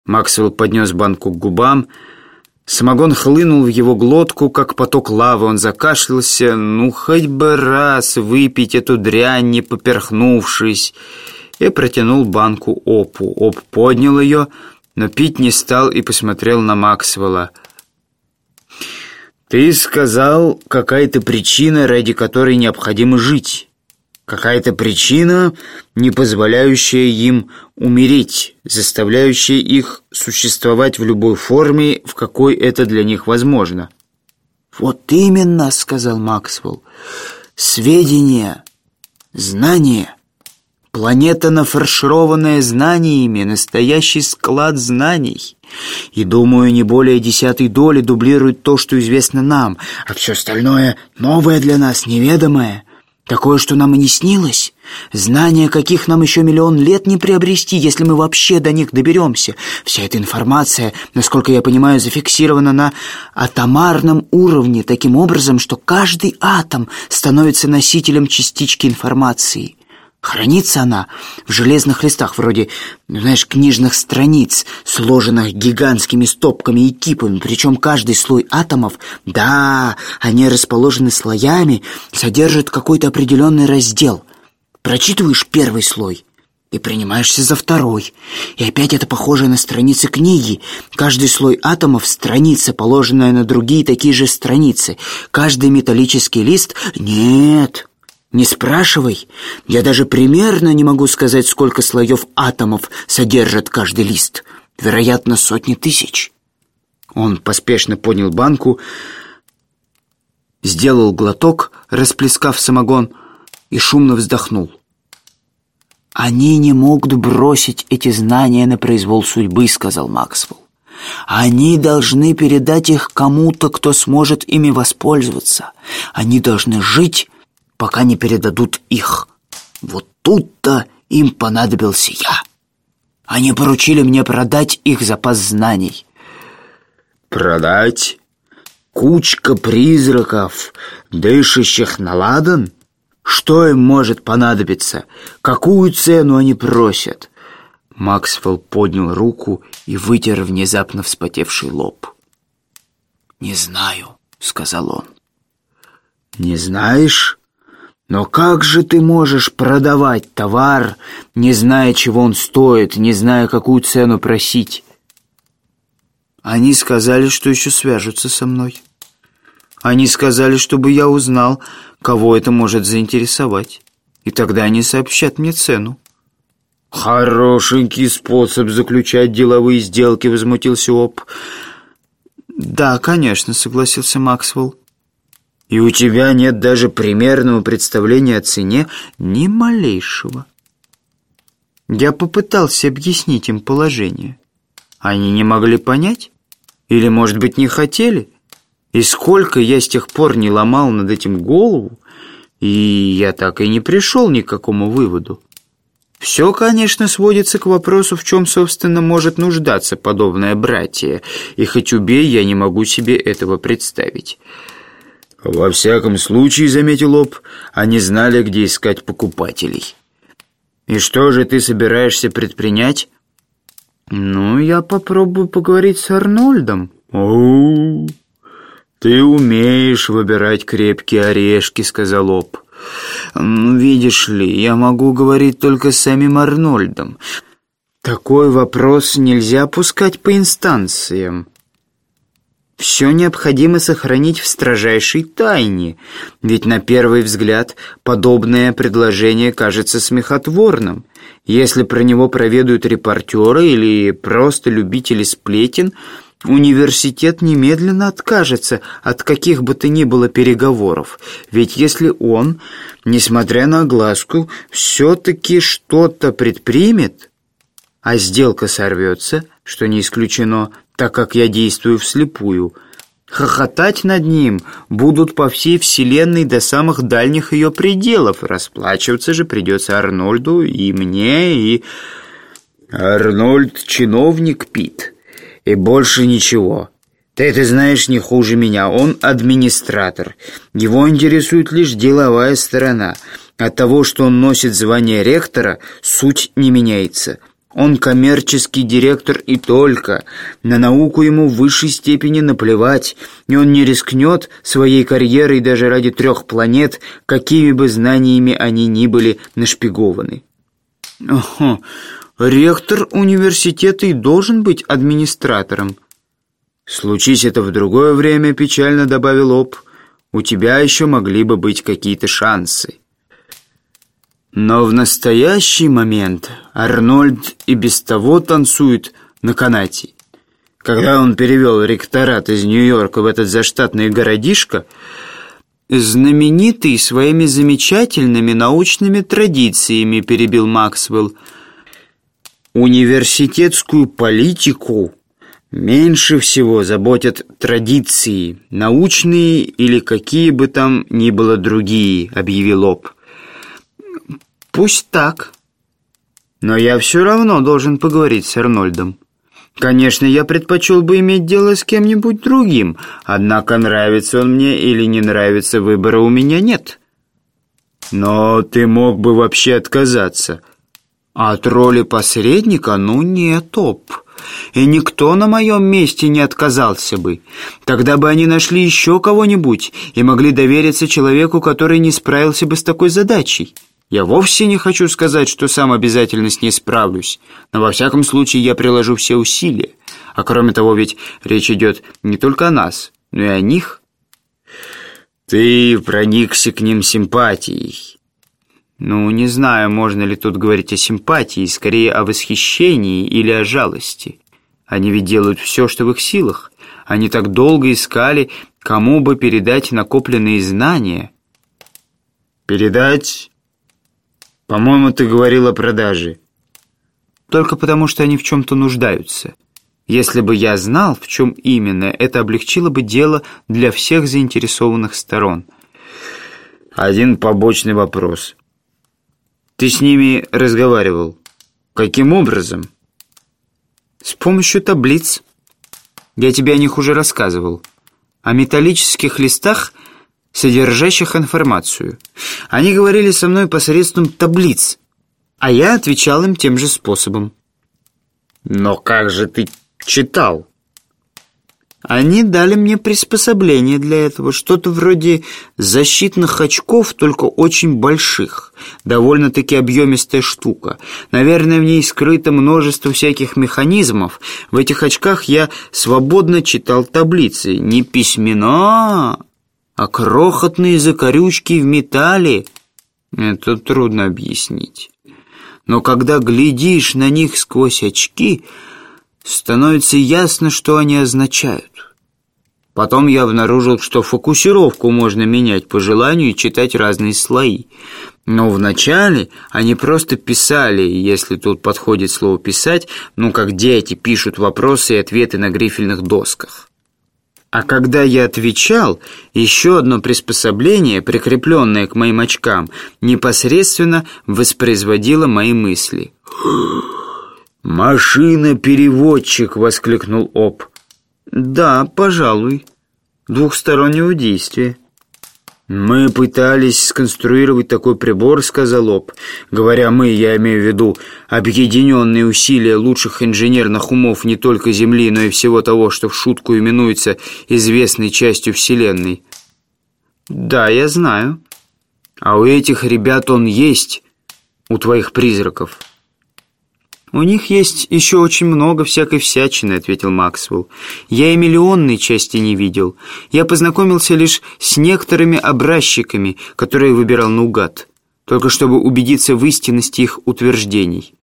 Максвелл поднес банку к губам. Самогон хлынул в его глотку, как поток лавы. Он закашлялся. Ну, хоть бы раз выпить эту дрянь, не поперхнувшись. И протянул банку Опу. Оп поднял ее, но пить не стал и посмотрел на Максвелла. «Ты сказал, какая-то причина, ради которой необходимо жить. Какая-то причина, не позволяющая им умереть, заставляющая их существовать в любой форме, в какой это для них возможно». «Вот именно», — сказал Максвелл. «Сведения, знания. Планета, нафаршированная знаниями, настоящий склад знаний. И, думаю, не более 10 доли дублирует то, что известно нам, а все остальное новое для нас, неведомое. Такое, что нам и не снилось. Знания, каких нам еще миллион лет не приобрести, если мы вообще до них доберемся. Вся эта информация, насколько я понимаю, зафиксирована на атомарном уровне, таким образом, что каждый атом становится носителем частички информации. Хранится она в железных листах, вроде, знаешь, книжных страниц, сложенных гигантскими стопками и кипами. Причем каждый слой атомов, да, они расположены слоями, содержит какой-то определенный раздел. Прочитываешь первый слой и принимаешься за второй. И опять это похоже на страницы книги. Каждый слой атомов — страница, положенная на другие такие же страницы. Каждый металлический лист — нет... Не спрашивай. Я даже примерно не могу сказать, сколько слоев атомов содержит каждый лист. Вероятно, сотни тысяч. Он поспешно поднял банку, сделал глоток, расплескав самогон, и шумно вздохнул. «Они не могут бросить эти знания на произвол судьбы», — сказал Максвелл. «Они должны передать их кому-то, кто сможет ими воспользоваться. Они должны жить, пока не передадут их. Вот тут-то им понадобился я. Они поручили мне продать их запас знаний». «Продать? Кучка призраков, дышащих на ладан? Что им может понадобиться? Какую цену они просят?» Максвелл поднял руку и вытер внезапно вспотевший лоб. «Не знаю», — сказал он. «Не знаешь? Но как же ты можешь продавать товар, не зная, чего он стоит, не зная, какую цену просить?» «Они сказали, что еще свяжутся со мной. Они сказали, чтобы я узнал, кого это может заинтересовать, и тогда они сообщат мне цену». «Хорошенький способ заключать деловые сделки», — возмутился Оп. «Да, конечно», — согласился Максвелл. «И у тебя нет даже примерного представления о цене?» «Ни малейшего. Я попытался объяснить им положение. Они не могли понять? Или, может быть, не хотели? И сколько я с тех пор не ломал над этим голову, и я так и не пришел ни к какому выводу. Все, конечно, сводится к вопросу, в чем, собственно, может нуждаться подобное братье, и хоть убей, я не могу себе этого представить». «Во всяком случае, — заметил Оп, — они знали, где искать покупателей». «И что же ты собираешься предпринять?» «Ну, я попробую поговорить с Арнольдом». «О, ты умеешь выбирать крепкие орешки», — сказал Оп. «Видишь ли, я могу говорить только с самим Арнольдом. Такой вопрос нельзя пускать по инстанциям. Все необходимо сохранить в строжайшей тайне, ведь на первый взгляд подобное предложение кажется смехотворным. Если про него проведают репортеры или просто любители сплетен, университет немедленно откажется от каких бы то ни было переговоров. Ведь если он, несмотря на огласку, все-таки что-то предпримет, а сделка сорвется, что не исключено, так как я действую вслепую, хохотать над ним будут по всей вселенной до самых дальних ее пределов. Расплачиваться же придется Арнольду и мне, и... Арнольд — чиновник, Пит, и больше ничего. Ты это знаешь не хуже меня. Он администратор. Его интересует лишь деловая сторона. От того, что он носит звание ректора, суть не меняется. Он коммерческий директор и только. На науку ему в высшей степени наплевать, и он не рискнет своей карьерой даже ради 3 планет, какими бы знаниями они ни были нашпигованы. Ага, ректор университета и должен быть администратором. Случись это в другое время, печально добавил Об, у тебя еще могли бы быть какие-то шансы. Но в настоящий момент Арнольд и без того танцует на канате. Когда он перевел ректорат из Нью-Йорка в этот заштатный городишко, знаменитый своими замечательными научными традициями, перебил Максвелл, университетскую политику меньше всего заботят традиции, научные или какие бы там ни было другие, объявил Об. Пусть так. Но я все равно должен поговорить с Арнольдом. Конечно, я предпочел бы иметь дело с кем-нибудь другим, однако нравится он мне или не нравится, выбора у меня нет. Но ты мог бы вообще отказаться. От роли посредника, нет, Об. И никто на моем месте не отказался бы. Тогда бы они нашли еще кого-нибудь и могли довериться человеку, который не справился бы с такой задачей. Я вовсе не хочу сказать, что сам обязательно с ней справлюсь, но во всяком случае я приложу все усилия. А кроме того, ведь речь идет не только о нас, но и о них. Ты проникся к ним симпатией. Не знаю, можно ли тут говорить о симпатии, скорее о восхищении или о жалости. Они ведь делают все, что в их силах. Они так долго искали, кому бы передать накопленные знания. Передать? По-моему, ты говорил о продаже. Только потому, что они в чем-то нуждаются. Если бы я знал, в чем именно, это облегчило бы дело для всех заинтересованных сторон. Один побочный вопрос. Ты с ними разговаривал. Каким образом? С помощью таблиц. Я тебе о них уже рассказывал. О металлических листах, содержащих информацию. Они говорили со мной посредством таблиц, а я отвечал им тем же способом. Но как же ты читал? Они дали мне приспособление для этого, что-то вроде защитных очков, только очень больших. Довольно-таки объемистая штука. Наверное, в ней скрыто множество всяких механизмов. В этих очках я свободно читал таблицы. Не письмена, а крохотные закорючки в металле. Это трудно объяснить. Но когда глядишь на них сквозь очки, становится ясно, что они означают. Потом я обнаружил, что фокусировку можно менять по желанию и читать разные слои. Но вначале они просто писали, если тут подходит слово «писать», как дети пишут вопросы и ответы на грифельных досках. А когда я отвечал, еще одно приспособление, прикрепленное к моим очкам, непосредственно воспроизводило мои мысли. «Машина-переводчик!» — воскликнул Об. «Да, пожалуй. Двухстороннего действия». «Мы пытались сконструировать такой прибор», — сказал Об. «Говоря «мы», я имею в виду объединенные усилия лучших инженерных умов не только Земли, но и всего того, что в шутку именуется известной частью Вселенной». «Да, я знаю». «А у этих ребят он есть, у твоих призраков». «У них есть еще очень много всякой всячины», — ответил Максвелл. «Я и миллионной части не видел. Я познакомился лишь с некоторыми образчиками, которые выбирал наугад, только чтобы убедиться в истинности их утверждений».